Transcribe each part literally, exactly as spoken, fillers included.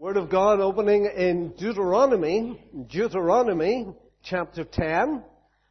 Word of God opening in Deuteronomy, Deuteronomy chapter ten.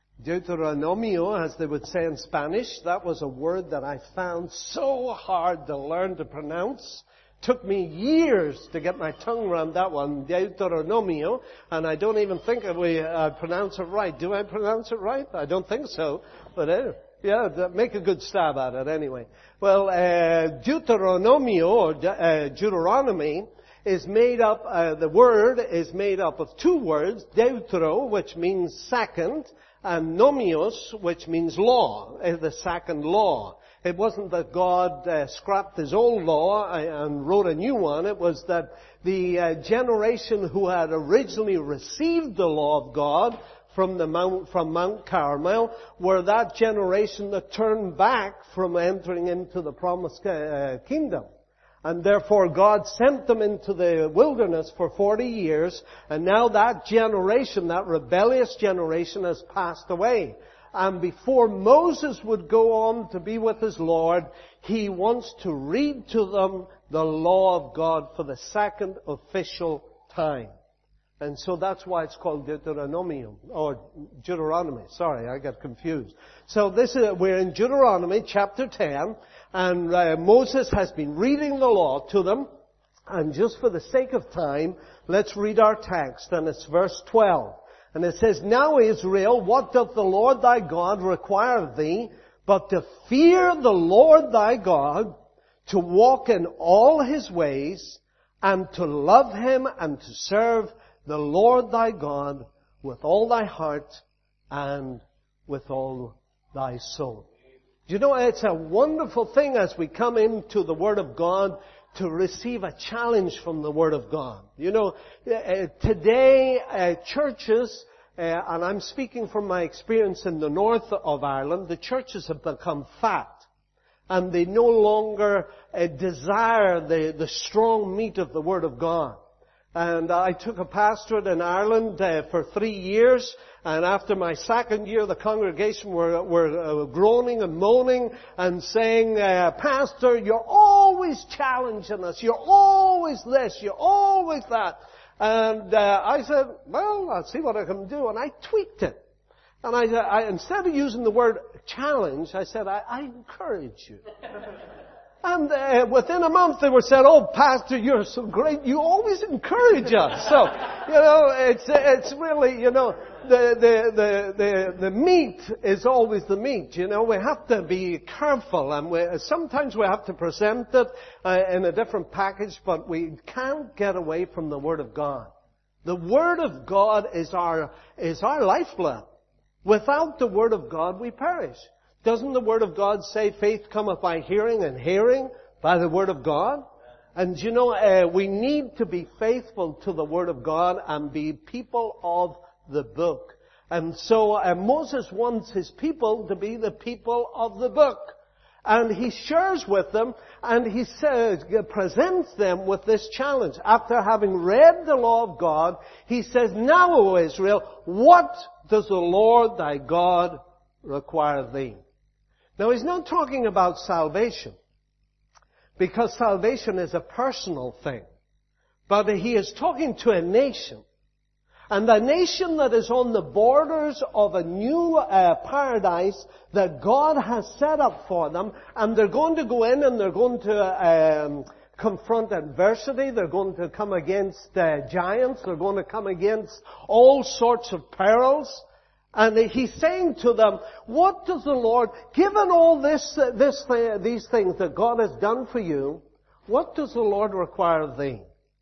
Deuteronomio, as they would say in Spanish. That was a word that I found so hard to learn to pronounce. Took me years to get my tongue around that one, Deuteronomio, and I don't even think we uh, pronounce it right. Do I pronounce it right? I don't think so, but uh, yeah, make a good stab at it anyway. Well, uh, Deuteronomio, or uh, Deuteronomy, is made up, uh, the word is made up of two words, deutero, which means second, and nomios, which means law, uh, the second law. It wasn't that God uh, scrapped his old law and wrote a new one. It was that the uh, generation who had originally received the law of God from the Mount, from Mount Carmel were that generation that turned back from entering into the promised uh, kingdom. And therefore God sent them into the wilderness for forty years, and now that generation, that rebellious generation, has passed away. And before Moses would go on to be with his Lord, he wants to read to them the law of God for the second official time. And so that's why it's called Deuteronomy, or Deuteronomy. Sorry, I got confused. So this is, we're in Deuteronomy chapter ten, and uh, Moses has been reading the law to them. And just for the sake of time, let's read our text, and it's verse twelve. And it says, "Now Israel, what doth the Lord thy God require of thee, but to fear the Lord thy God, to walk in all his ways, and to love him, and to serve the Lord thy God with all thy heart and with all thy soul." Do you know, it's a wonderful thing as we come into the Word of God to receive a challenge from the Word of God. You know, uh, today uh, churches, uh, and I'm speaking from my experience in the north of Ireland, the churches have become fat. And they no longer uh, desire the, the strong meat of the Word of God. And I took a pastorate in Ireland uh, for three years, and after my second year, the congregation were, were uh, groaning and moaning and saying, uh, "Pastor, you're always challenging us. You're always this. You're always that." And uh, I said, "Well, I'll see what I can do." And I tweaked it. And I, I instead of using the word challenge, I said, I, I encourage you. And uh, within a month they were said, "Oh, Pastor, you're so great. You always encourage us." So, you know, it's it's really, you know, the the the the, the meat is always the meat. You know, we have to be careful, and we, sometimes we have to present it uh, in a different package, but we can't get away from the Word of God. The Word of God is our is our lifeblood. Without the Word of God, we perish. Doesn't the Word of God say faith cometh by hearing, and hearing by the Word of God? And you know, uh, we need to be faithful to the Word of God and be people of the book. And so uh, Moses wants his people to be the people of the book. And he shares with them, and he says, presents them with this challenge. After having read the law of God, he says, "Now, O Israel, what does the Lord thy God require of thee?" Now, he's not talking about salvation, because salvation is a personal thing. But he is talking to a nation. And a nation that is on the borders of a new uh, paradise that God has set up for them. And they're going to go in and they're going to um, confront adversity. They're going to come against uh, giants. They're going to come against all sorts of perils. And he's saying to them, what does the Lord, given all this, uh, this, uh, these things that God has done for you, what does the Lord require of thee?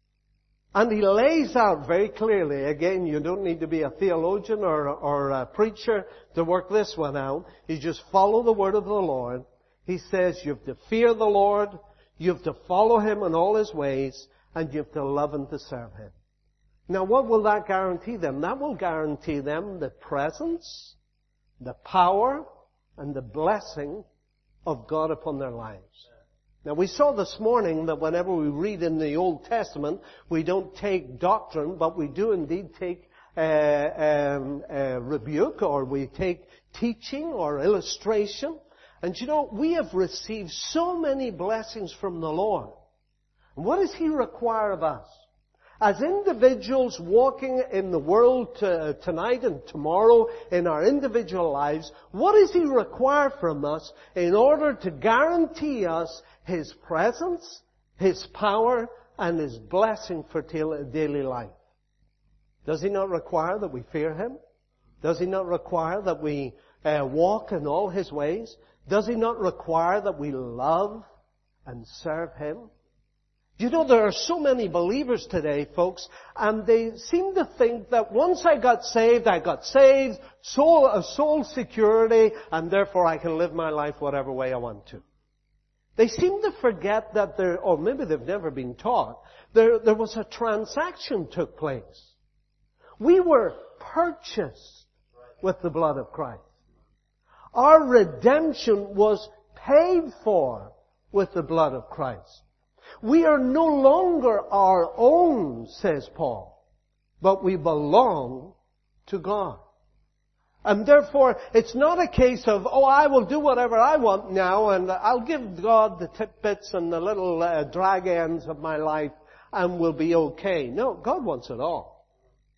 And he lays out very clearly, again, you don't need to be a theologian or, or a preacher to work this one out. You just follow the word of the Lord. He says you have to fear the Lord, you have to follow Him in all His ways, and you have to love and to serve Him. Now, what will that guarantee them? That will guarantee them the presence, the power, and the blessing of God upon their lives. Now, we saw this morning that whenever we read in the Old Testament, we don't take doctrine, but we do indeed take uh, um, uh, rebuke, or we take teaching or illustration. And you know, we have received so many blessings from the Lord. What does He require of us? As individuals walking in the world uh, tonight and tomorrow in our individual lives, what does He require from us in order to guarantee us His presence, His power, and His blessing for daily life? Does He not require that we fear Him? Does He not require that we uh, walk in all His ways? Does He not require that we love and serve Him? You know, there are so many believers today, folks, and they seem to think that once I got saved, I got saved, soul, a soul security, and therefore I can live my life whatever way I want to. They seem to forget that there, or maybe they've never been taught, there, there was a transaction took place. We were purchased with the blood of Christ. Our redemption was paid for with the blood of Christ. We are no longer our own, says Paul, but we belong to God. And therefore, it's not a case of, oh, I will do whatever I want now, and I'll give God the tidbits and the little uh, drag ends of my life, and we'll be okay. No, God wants it all.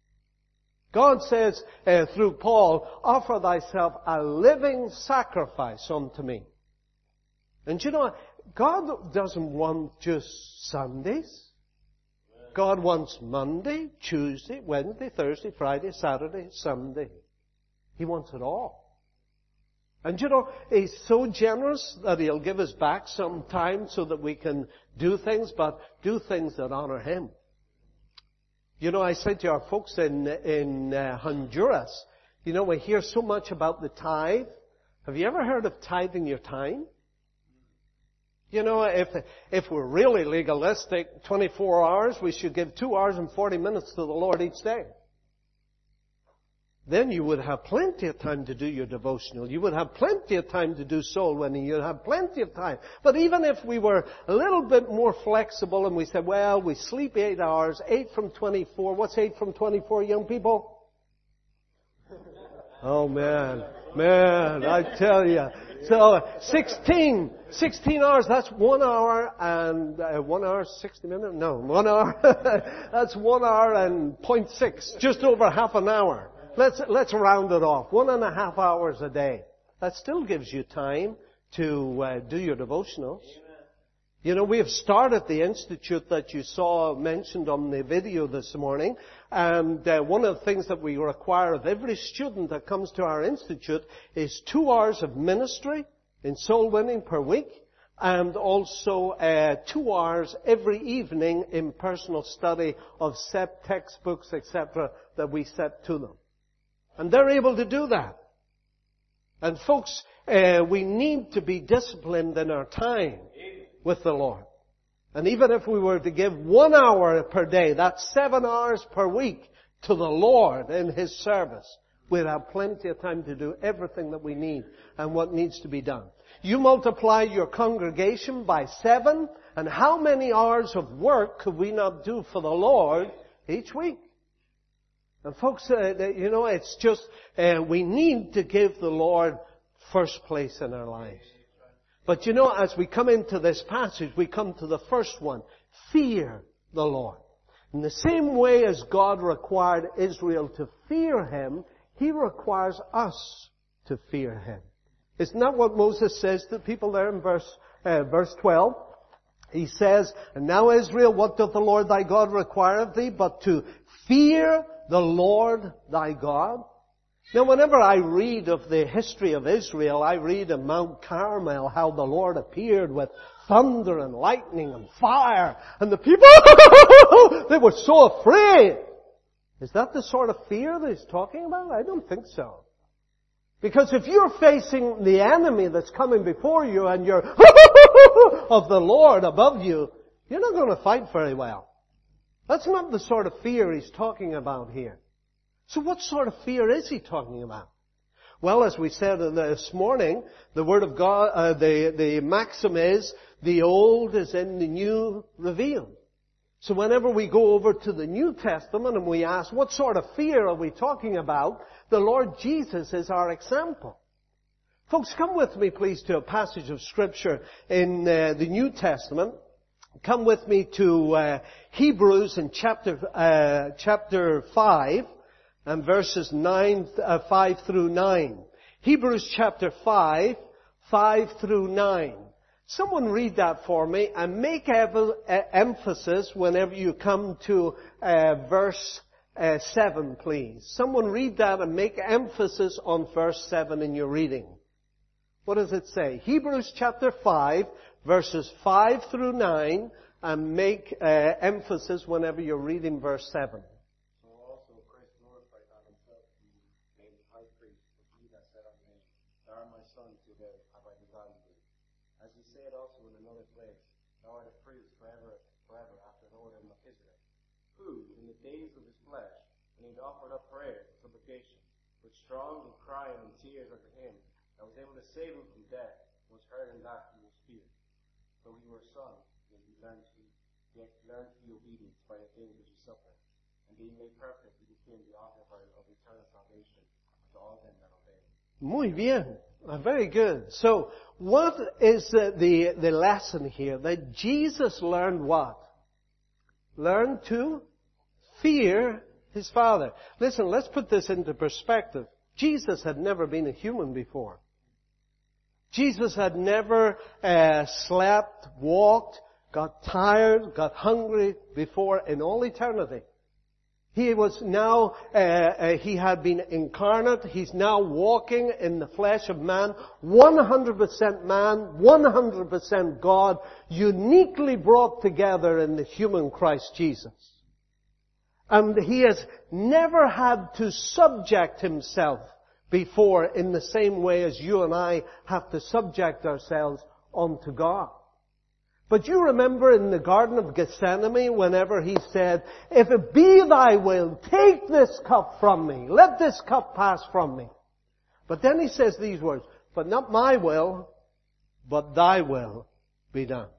God says uh, through Paul, offer thyself a living sacrifice unto me. And you know, God doesn't want just Sundays. God wants Monday, Tuesday, Wednesday, Thursday, Friday, Saturday, Sunday. He wants it all. And you know, He's so generous that He'll give us back some time so that we can do things, but do things that honor Him. You know, I said to our folks in, in uh, Honduras, you know, we hear so much about the tithe. Have you ever heard of tithing your time? You know, if, if we're really legalistic, twenty-four hours, we should give two hours and forty minutes to the Lord each day. Then you would have plenty of time to do your devotional. You would have plenty of time to do soul winning. You'd have plenty of time. But even if we were a little bit more flexible and we said, well, we sleep eight hours, eight from twenty-four. What's eight from twenty-four, young people? Oh man, man, I tell you. So, sixteen, sixteen hours, that's one hour and, uh, one hour, sixty minutes? No, one hour. That's one hour and point six, just over half an hour. Let's, let's round it off. One and a half hours a day. That still gives you time to uh, do your devotionals. You know, we have started the institute that you saw mentioned on the video this morning. And uh, one of the things that we require of every student that comes to our institute is two hours of ministry in soul winning per week. And also uh, two hours every evening in personal study of set textbooks, et cetera, that we set to them. And they're able to do that. And folks, uh, we need to be disciplined in our time with the Lord. And even if we were to give one hour per day, that's seven hours per week to the Lord in His service, we'd have plenty of time to do everything that we need and what needs to be done. You multiply your congregation by seven, and how many hours of work could we not do for the Lord each week? And folks, uh, you know, it's just, uh, we need to give the Lord first place in our lives. But you know, as we come into this passage, we come to the first one. Fear the Lord. In the same way as God required Israel to fear Him, He requires us to fear Him. Isn't that what Moses says to people there in verse, uh, verse twelve? He says, and now Israel, what doth the Lord thy God require of thee, but to fear the Lord thy God? Now, whenever I read of the history of Israel, I read of Mount Carmel, how the Lord appeared with thunder and lightning and fire, and the people, they were so afraid. Is that the sort of fear that He's talking about? I don't think so. Because if you're facing the enemy that's coming before you and you're of the Lord above you, you're not going to fight very well. That's not the sort of fear He's talking about here. So what sort of fear is He talking about? Well, as we said this morning, the Word of God, uh, the, the maxim is, the old is in the new revealed. So whenever we go over to the New Testament and we ask, what sort of fear are we talking about? The Lord Jesus is our example. Folks, come with me please to a passage of Scripture in uh, the New Testament. come with me to uh, Hebrews in chapter uh, chapter five and verses nine, uh, five through nine. Hebrews chapter five, five through nine. Someone read that for me and make ev- uh, emphasis whenever you come to uh, verse uh, seven, please. Someone read that and make emphasis on verse seven in your reading. What does it say? Hebrews chapter five, verses five through nine, and make uh, emphasis whenever you're reading verse seven. So also Christ glorified not himself to be made high priest, but he that said unto him, Thou art my son, today have I begotten thee. As he said also in another place, Thou art a priest forever, forever after the order of Melchizedek, who, in the days of his flesh, when he had offered up prayers and supplications, with strong and crying and tears unto him, that was able to save him from death, was heard in that he was feared. So he were a son, and he learned to, yet learned to be obedient by the things which he suffered. And being made perfect, he became the author of eternal salvation to all them that obey. Muy bien. Uh, very good. So, what is the, the, the lesson here? That Jesus learned what? Learned to fear his Father. Listen, let's put this into perspective. Jesus had never been a human before. Jesus had never uh, slept, walked, got tired, got hungry before in all eternity. He was now, uh, uh, he had been incarnate. He's now walking in the flesh of man. one hundred percent man, one hundred percent God, uniquely brought together in the human Christ Jesus. And he has never had to subject himself before in the same way as you and I have to subject ourselves unto God. But you remember in the Garden of Gethsemane whenever he said, If it be thy will, take this cup from me. Let this cup pass from me. But then he says these words, But not my will, but thy will be done.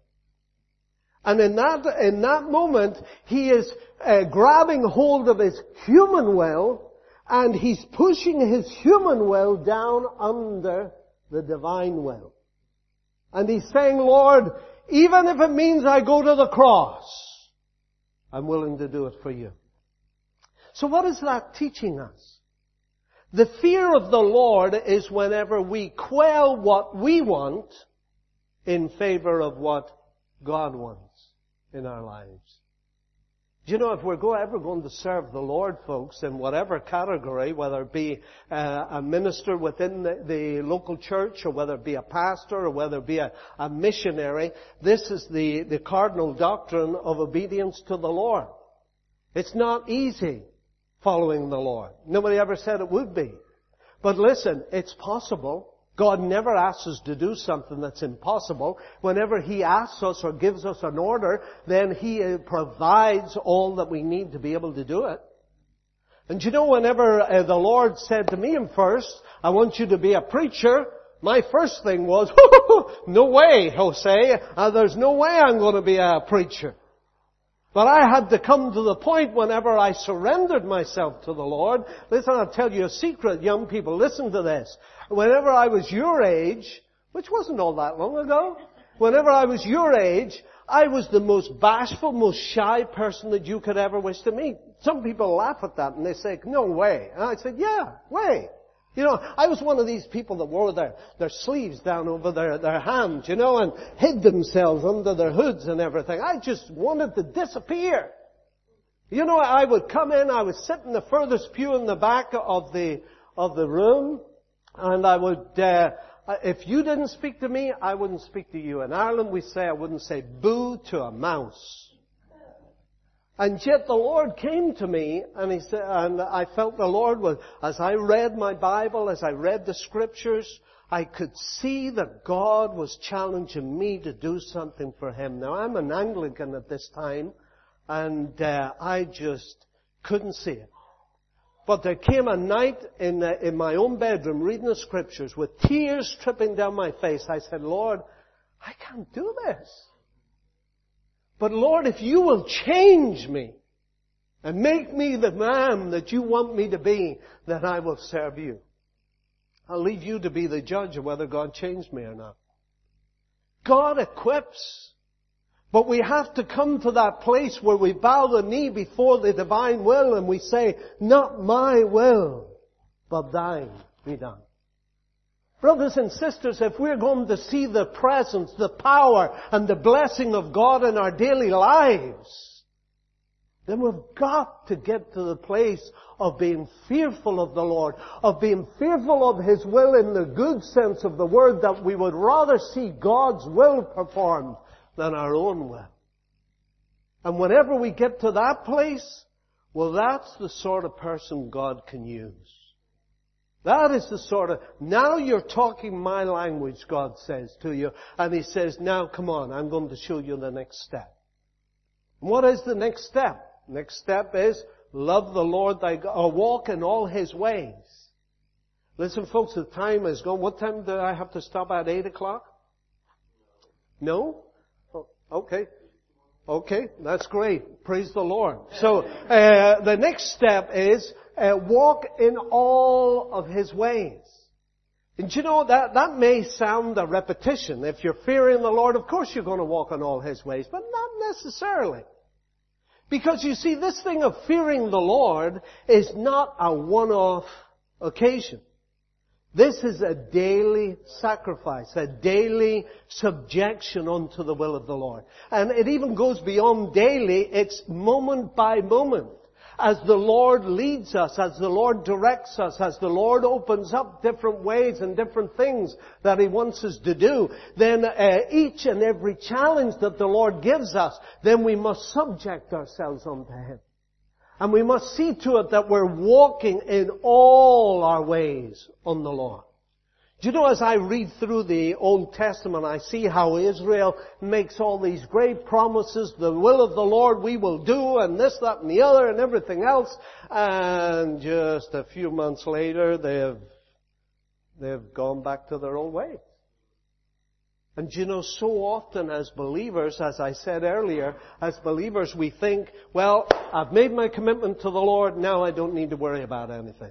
And in that, in that moment, he is uh, grabbing hold of his human will, and he's pushing his human will down under the divine will. And he's saying, Lord, even if it means I go to the cross, I'm willing to do it for you. So what is that teaching us? The fear of the Lord is whenever we quell what we want in favor of what God wants in our lives. Do you know, if we're go, ever going to serve the Lord, folks, in whatever category, whether it be uh, a minister within the, the local church, or whether it be a pastor, or whether it be a, a missionary, this is the, the cardinal doctrine of obedience to the Lord. It's not easy following the Lord. Nobody ever said it would be. But listen, it's possible. God never asks us to do something that's impossible. Whenever He asks us or gives us an order, then He provides all that we need to be able to do it. And you know, whenever uh, the Lord said to me in first, I want you to be a preacher, my first thing was, no way, Jose, uh, there's no way I'm going to be a preacher. But I had to come to the point whenever I surrendered myself to the Lord. Listen, I'll tell you a secret, young people. Listen to this. Whenever I was your age, which wasn't all that long ago, whenever I was your age, I was the most bashful, most shy person that you could ever wish to meet. Some people laugh at that and they say, no way. And I said, yeah, way. You know, I was one of these people that wore their, their sleeves down over their, their hands, you know, and hid themselves under their hoods and everything. I just wanted to disappear. You know, I would come in, I would sit in the furthest pew in the back of the, of the room, and I would, uh, if you didn't speak to me, I wouldn't speak to you. In Ireland we say, I wouldn't say boo to a mouse. And yet the Lord came to me, and He said, and I felt the Lord was, as I read my Bible, as I read the Scriptures, I could see that God was challenging me to do something for Him. Now I'm an Anglican at this time, and uh, I just couldn't see it. But there came a night in uh, in my own bedroom reading the Scriptures with tears tripping down my face. I said, Lord, I can't do this. But Lord, if you will change me and make me the man that you want me to be, then I will serve you. I'll leave you to be the judge of whether God changed me or not. God equips. But we have to come to that place where we bow the knee before the divine will and we say, not my will, but thine be done. Brothers and sisters, if we're going to see the presence, the power, and the blessing of God in our daily lives, then we've got to get to the place of being fearful of the Lord, of being fearful of His will in the good sense of the word, that we would rather see God's will performed than our own will. And whenever we get to that place, well, that's the sort of person God can use. That is the sort of, now you're talking my language, God says to you. And He says, now come on, I'm going to show you the next step. What is the next step? Next step is, love the Lord thy God, or walk in all His ways. Listen folks, the time is gone. What time do I have to stop at? eight o'clock? No? Oh, okay. Okay, that's great. Praise the Lord. So, uh, the next step is, Uh, walk in all of His ways. And you know, that, that may sound a repetition. If you're fearing the Lord, of course you're going to walk in all His ways, but not necessarily. Because you see, this thing of fearing the Lord is not a one-off occasion. This is a daily sacrifice, a daily subjection unto the will of the Lord. And it even goes beyond daily, it's moment by moment. As the Lord leads us, as the Lord directs us, as the Lord opens up different ways and different things that He wants us to do, then uh, each and every challenge that the Lord gives us, then we must subject ourselves unto Him. And we must see to it that we're walking in all our ways on the Lord. Do you know, as I read through the Old Testament, I see how Israel makes all these great promises, the will of the Lord we will do, and this, that, and the other, and everything else. And just a few months later, they've, they've gone back to their old ways. And you know, so often as believers, as I said earlier, as believers we think, well, I've made my commitment to the Lord, now I don't need to worry about anything.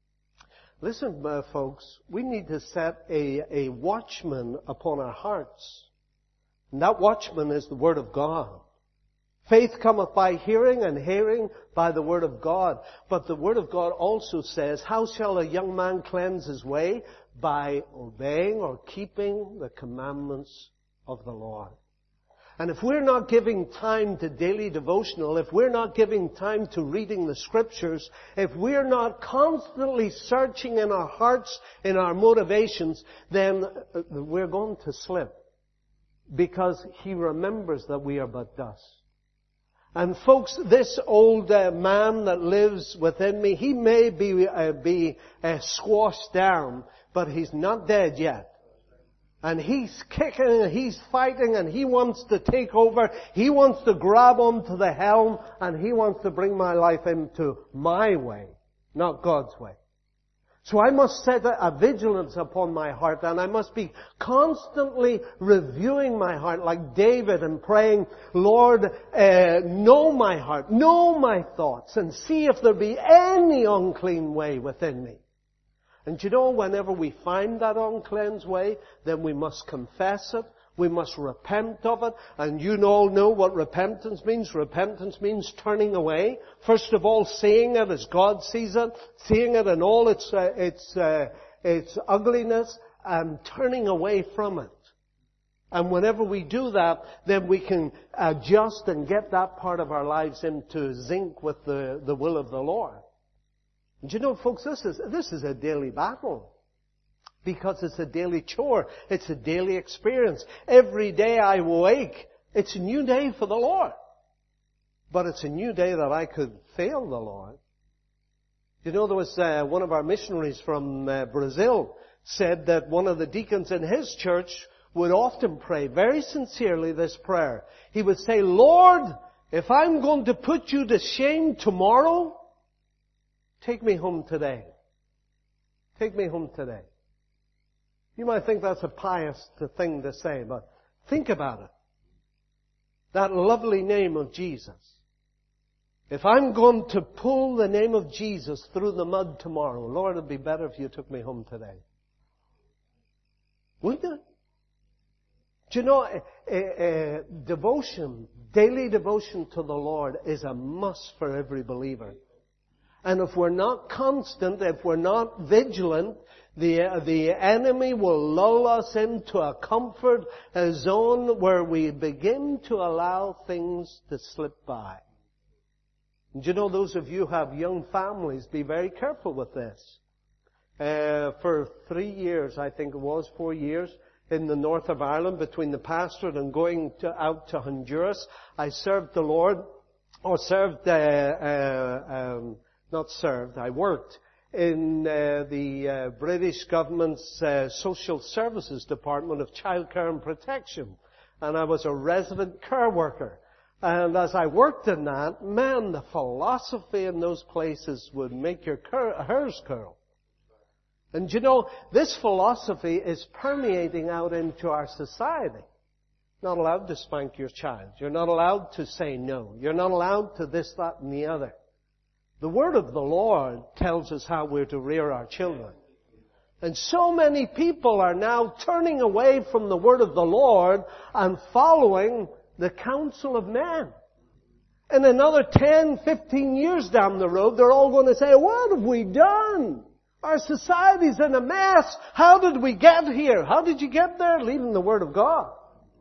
Listen, uh, folks, we need to set a, a watchman upon our hearts. And that watchman is the Word of God. Faith cometh by hearing, and hearing by the Word of God. But the Word of God also says, how shall a young man cleanse his way? By obeying or keeping the commandments of the Lord. And if we're not giving time to daily devotional, if we're not giving time to reading the Scriptures, if we're not constantly searching in our hearts, in our motivations, then we're going to slip. Because He remembers that we are but dust. And folks, this old uh, man that lives within me, he may be, uh, be uh, squashed down, but he's not dead yet. And he's kicking and he's fighting and he wants to take over. He wants to grab onto the helm and he wants to bring my life into my way, not God's way. So I must set a vigilance upon my heart, and I must be constantly reviewing my heart like David and praying, Lord, uh, know my heart, know my thoughts, and see if there be any unclean way within me. And you know, whenever we find that uncleansed way, then we must confess it. We must repent of it. And you all know what repentance means. Repentance means turning away. First of all, seeing it as God sees it. Seeing it in all its, uh, its, uh, its ugliness. And turning away from it. And whenever we do that, then we can adjust and get that part of our lives into sync with the, the will of the Lord. And you know, folks, this is, this is a daily battle. Because it's a daily chore. It's a daily experience. Every day I awake, it's a new day for the Lord. But it's a new day that I could fail the Lord. You know, there was uh, one of our missionaries from uh, Brazil said that one of the deacons in his church would often pray very sincerely this prayer. He would say, Lord, if I'm going to put you to shame tomorrow, take me home today. Take me home today. You might think that's a pious thing to say, but think about it. That lovely name of Jesus. If I'm going to pull the name of Jesus through the mud tomorrow, Lord, it'd be better if you took me home today. Wouldn't it? Do you know, uh, uh, devotion, daily devotion to the Lord is a must for every believer. And if we're not constant, if we're not vigilant, the, uh, the enemy will lull us into a comfort a zone where we begin to allow things to slip by. And you know, those of you who have young families, be very careful with this. Uh, for three years, I think it was, four years, in the north of Ireland, between the pastorate and going to, out to Honduras, I served the Lord, or served, uh, uh, um, not served, I worked in uh, the uh, British government's uh, social services department of childcare and protection. And I was a resident care worker. And as I worked in that, man, the philosophy in those places would make your cur- hairs curl. And you know, this philosophy is permeating out into our society. Not allowed to spank your child. You're not allowed to say no. You're not allowed to this, that, and the other. The Word of the Lord tells us how we're to rear our children. And so many people are now turning away from the Word of the Lord and following the counsel of men. And another ten, fifteen years down the road, they're all going to say, what have we done? Our society's in a mess. How did we get here? How did you get there? Leaving the Word of God.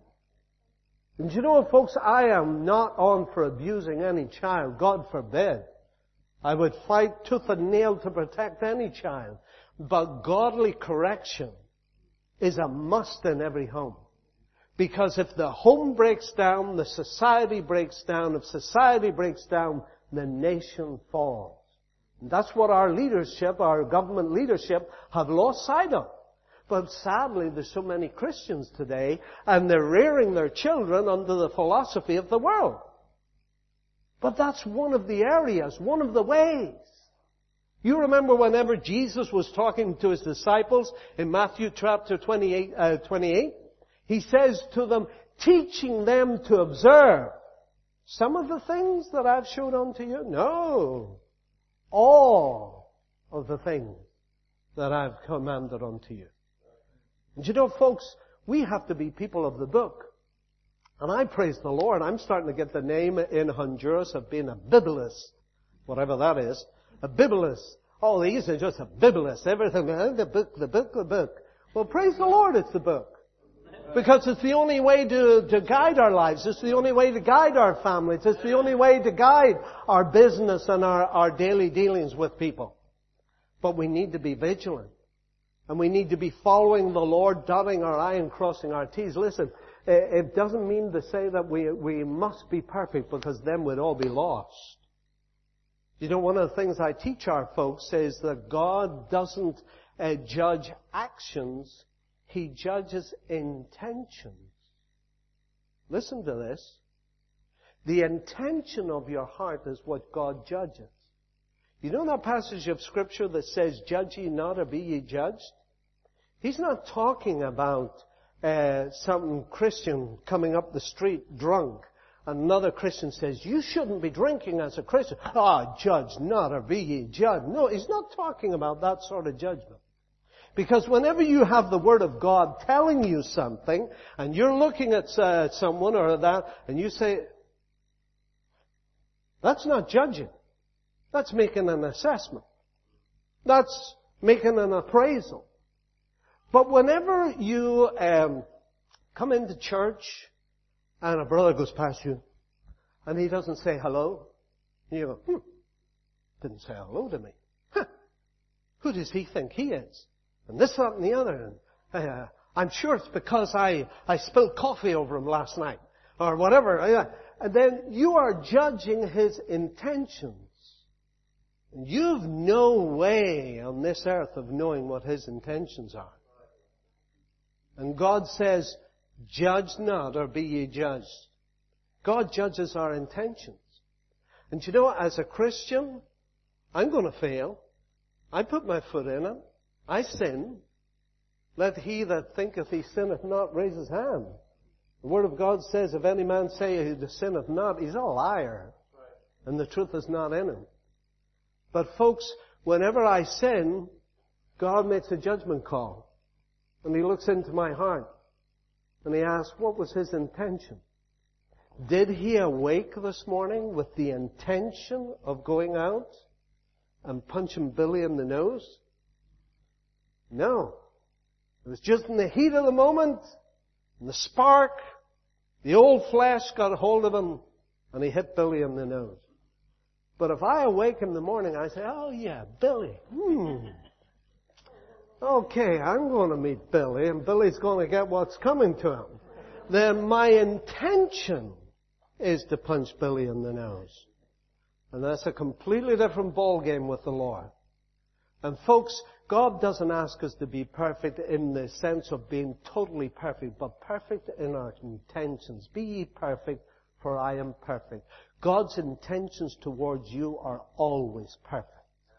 And you know, folks, I am not on for abusing any child. God forbid. I would fight tooth and nail to protect any child. But godly correction is a must in every home. Because if the home breaks down, the society breaks down. If society breaks down, the nation falls. And that's what our leadership, our government leadership, have lost sight of. But sadly, there's so many Christians today, and they're rearing their children under the philosophy of the world. But that's one of the areas, one of the ways. You remember whenever Jesus was talking to His disciples in Matthew chapter twenty-eight, uh, twenty-eight, He says to them, teaching them to observe some of the things that I've showed unto you? No. All of the things that I've commanded unto you. And you know, folks, we have to be people of the book. And I praise the Lord, I'm starting to get the name in Honduras of being a Bibulist, whatever that is. A Bibulist. Oh, these are just a Bibulist. Everything, the book, the book, the book. Well, praise the Lord, it's the book. Because it's the only way to, to guide our lives. It's the only way to guide our families. It's the only way to guide our business and our, our daily dealings with people. But we need to be vigilant. And we need to be following the Lord, dotting our I and crossing our T's. Listen, it doesn't mean to say that we, we must be perfect, because then we'd all be lost. You know, one of the things I teach our folks is that God doesn't uh, judge actions. He judges intentions. Listen to this. The intention of your heart is what God judges. You know that passage of Scripture that says, judge ye not, or be ye judged? He's not talking about uh, some Christian coming up the street drunk. Another Christian says, you shouldn't be drinking as a Christian. Ah, oh, judge not, or be ye judged. No, he's not talking about that sort of judgment. Because whenever you have the Word of God telling you something, and you're looking at uh, someone or that, and you say, that's not judging. That's making an assessment. That's making an appraisal. But whenever you um, come into church and a brother goes past you and he doesn't say hello, and you go, hmm, didn't say hello to me. Huh, who does he think he is? And this, that, and the other. And uh, I'm sure it's because I, I spilled coffee over him last night or whatever. And then you are judging his intentions. And you've no way on this earth of knowing what his intentions are. And God says, judge not, or be ye judged. God judges our intentions. And you know, as a Christian, I'm going to fail. I put my foot in it. I sin. Let he that thinketh he sinneth not raise his hand. The Word of God says, if any man say he sinneth not, he's a liar. And the truth is not in him. But folks, whenever I sin, God makes a judgment call. And He looks into my heart. And he asked, what was his intention? Did he awake this morning with the intention of going out and punching Billy in the nose? No. It was just in the heat of the moment, and the spark, the old flesh got a hold of him, and he hit Billy in the nose. But if I awake in the morning, I say, oh yeah, Billy, hmm. Okay, I'm going to meet Billy, and Billy's going to get what's coming to him. Then my intention is to punch Billy in the nose. And that's a completely different ballgame with the Lord. And folks, God doesn't ask us to be perfect in the sense of being totally perfect, but perfect in our intentions. Be ye perfect, for I am perfect. God's intentions towards you are always perfect.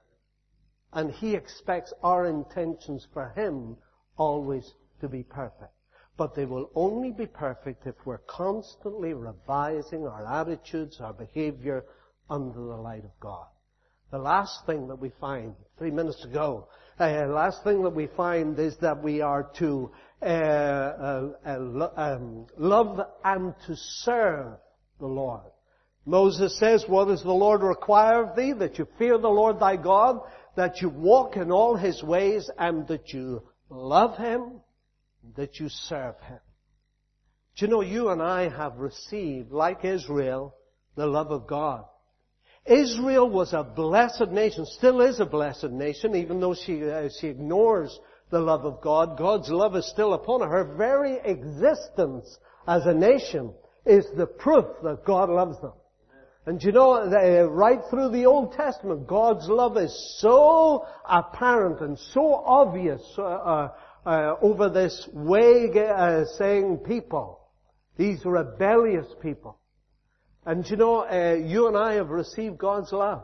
And He expects our intentions for Him always to be perfect. But they will only be perfect if we're constantly revising our attitudes, our behavior under the light of God. The last thing that we find, three minutes ago, uh, last thing that we find is that we are to uh, uh, uh, lo- um, love and to serve the Lord. Moses says, what does the Lord require of thee? That you fear the Lord thy God, that you walk in all His ways, and that you love Him, that you serve Him. Do you know, you and I have received, like Israel, the love of God. Israel was a blessed nation, still is a blessed nation, even though she, uh, she ignores the love of God. God's love is still upon her. Her very existence as a nation is the proof that God loves them. And you know, uh, right through the Old Testament, God's love is so apparent and so obvious uh, uh, uh, over this vague uh, saying people, these rebellious people. And you know, uh, you and I have received God's love.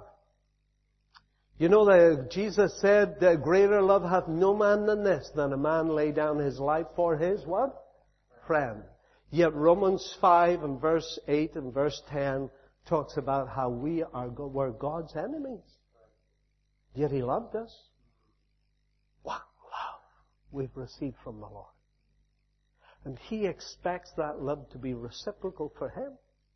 You know that Jesus said, that greater love hath no man than this, than a man lay down his life for his what? Friend. Yet Romans five and verse eight and verse ten talks about how we are we're God's enemies. Yet He loved us. What love we've received from the Lord. And He expects that love to be reciprocal for Him.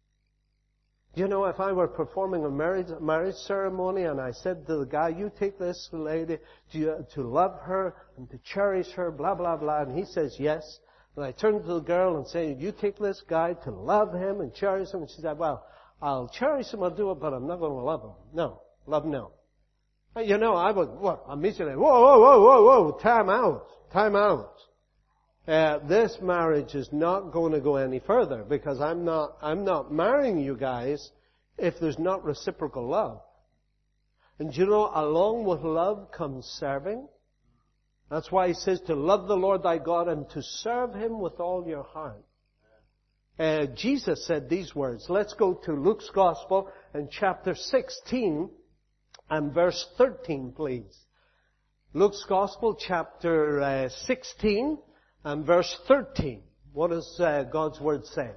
You know, if I were performing a marriage, marriage ceremony and I said to the guy, you take this lady to, to love her and to cherish her, blah, blah, blah, and he says yes. And I turn to the girl and say, you take this guy to love him and cherish him. And she said, well, I'll cherish him, I'll do it, but I'm not going to love him. No. Love, no. You know, I would, what, immediately, whoa, whoa, whoa, whoa, whoa, time out, time out. Uh, this marriage is not going to go any further because I'm not, I'm not marrying you guys if there's not reciprocal love. And you know, along with love comes serving. That's why He says to love the Lord thy God and to serve Him with all your heart. Uh, Jesus said these words. Let's go to Luke's Gospel in chapter sixteen and verse thirteen, please. Luke's Gospel, chapter uh, sixteen and verse thirteen. What does uh, God's Word say?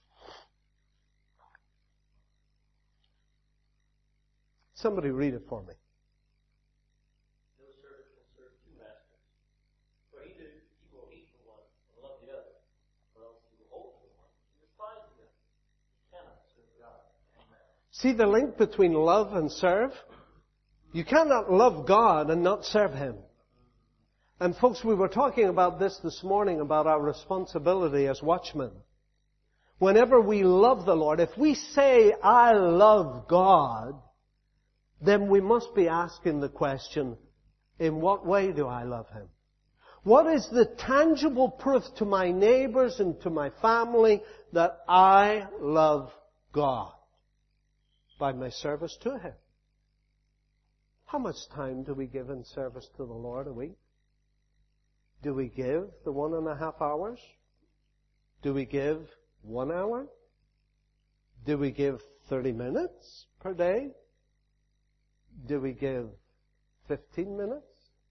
Somebody read it for me. No servant can serve two masters. For either he will hate the one and love the other, or else he will hold to the one and despise the other. He cannot serve God and man. See the link between love and serve? You cannot love God and not serve Him. And folks, we were talking about this this morning, about our responsibility as watchmen. Whenever we love the Lord, if we say, I love God, then we must be asking the question, in what way do I love Him? What is the tangible proof to my neighbors and to my family that I love God? By my service to Him. How much time do we give in service to the Lord a week? Do we give the one and a half hours? Do we give one hour? Do we give thirty minutes per day? Do we give fifteen minutes?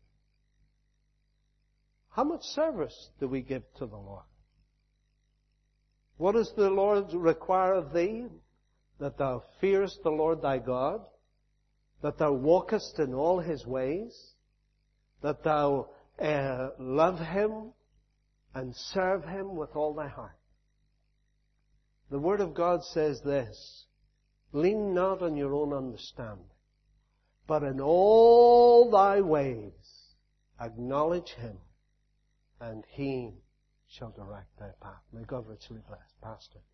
How much service do we give to the Lord? What does the Lord require of thee? That thou fearest the Lord thy God, that thou walkest in all His ways, that thou uh, love Him, and serve Him with all thy heart. The Word of God says this, lean not on your own understanding, but in all thy ways acknowledge Him, and He shall direct thy path. May God richly bless. Pastor.